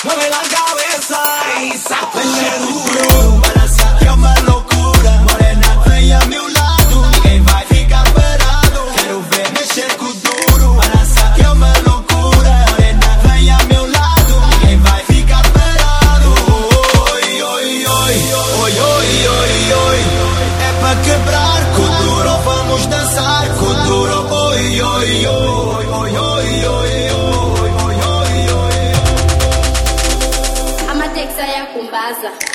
Mueve la cabeza y sáquenle duro. Balança que é uma loucura. Morena, vem a meu lado. Ninguém vai ficar parado. Quero ver mexer com duro. Balança que é uma loucura. Morena, vem a meu lado. Ninguém vai ficar parado. Oi, oi, oi, oi, oi, oi, oi. É pra quebrar com duro. Vamos dançar com duro. Oi, oi, oi, oi, oi, oi, oi. Ama tek saya kumbaza.